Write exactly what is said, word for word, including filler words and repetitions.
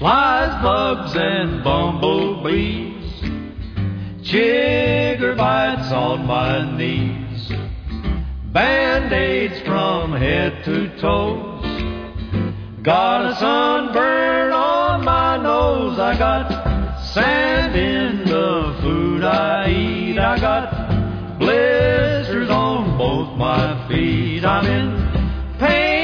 flies, bugs, and bumblebees, chigger bites on my knees, Band-Aids from head to toes, got a sunburn on my nose, I got sand in the food I eat, I got blisters on both my feet, I'm in pain